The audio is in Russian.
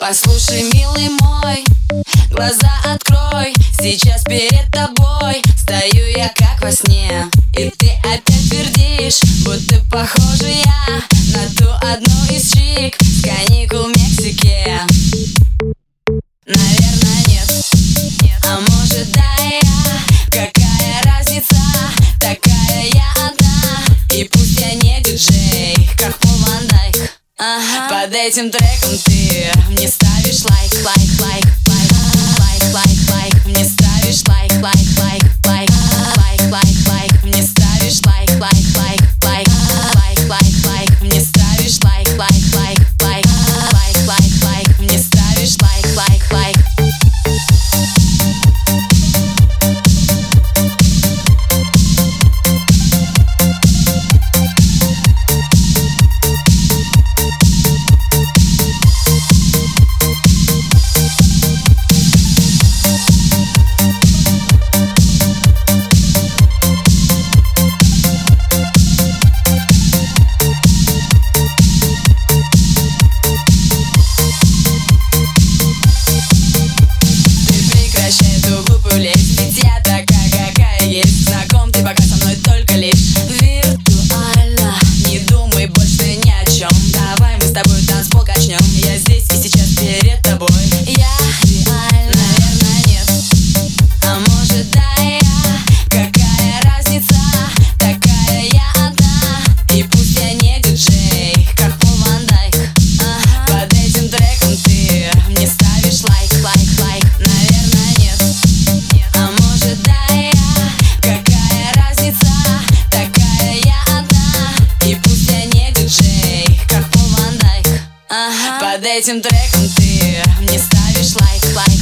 Послушай, милый мой, глаза открой. Сейчас перед тобой стою я как во сне, и ты опять твердишь, будто похожа я на ту одну из чик с каникул в Мексике. Наверное, нет, а может да я. Какая разница, такая я одна. И пусть я не диджей, как Пол Ван Дайк. Под этим треком ты мне ставишь лайк, лайк, лайк, лайк, лайк, лайк, лайк. Мне ставишь лайк, лайк, лайк, лайк, лайк, лайк, лайк. Мне ставишь лайк, лайк, лайк, лайк, лайк, лайк, лайк. Мне ставишь лайк, лайк, лайк, лайк, лайк, лайк, лайк. Мне ставишь лайк, лайк, лайк. Ведь я такая, какая есть. Знаком ты пока со мной только лишь виртуально. Не думай больше ни о чем. Давай мы с тобой танцпол качнем. Я здесь и сейчас перед тобой. Я реально, наверное, нет, а может да я. Какая разница, такая я одна. И пусть я не диджей, как Пол Ван Дайк. Под этим треком ты мне ставишь лайк, лайк, лайк. Наверное, нет, а может да я. Какая разница, такая я одна. И пусть я не диджей, как Пол Ван Дайк. Под этим треком ты мне ставишь лайк, лайк.